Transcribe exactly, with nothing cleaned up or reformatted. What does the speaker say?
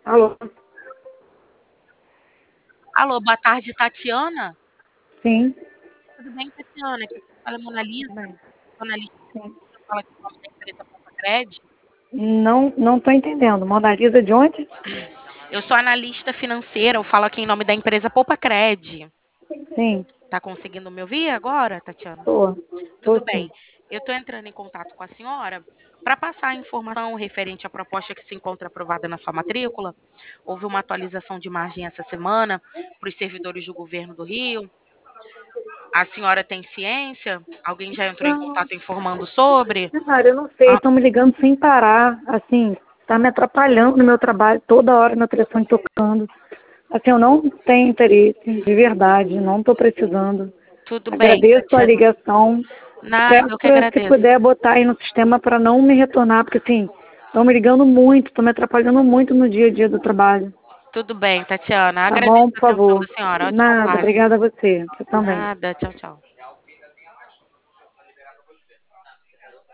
Alô? Alô, boa tarde, Tatiana? Sim. Tudo bem, Tatiana? Aqui quem fala é Mona Lisa, Tudo bem. jornalista, Sim. fala aqui em nome da empresa Poupa Não, não estou entendendo. Mona Lisa de onde? Eu sou analista financeira, eu falo aqui em nome da empresa Poupa Sim, Tá conseguindo me ouvir agora, Tatiana? estou. Estou Tudo sim. bem. Eu estou entrando em contato com a senhora para passar a informação referente à proposta que se encontra aprovada na sua matrícula. Houve uma atualização de margem essa semana para os servidores do governo do Rio. A senhora tem ciência? Alguém já entrou em Não, contato informando sobre? cara, eu não sei. Ah, Estão me ligando sem parar. Assim, está me atrapalhando no meu trabalho. Toda hora meu telefone tocando. Assim, eu não tenho interesse, de verdade. Não estou precisando. tudo bem, Agradeço a Tatiana. ligação. Nada, Peço eu que para se agradeço. puder botar aí no sistema para não me retornar, porque assim, estão me ligando muito, estão me atrapalhando muito no dia a dia do trabalho. Tudo bem, Tatiana. Tá Agradeço bom, por a atenção da favor. senhora. Ótima Nada, tarde. obrigada a você. Você também. Nada. Tchau, tchau.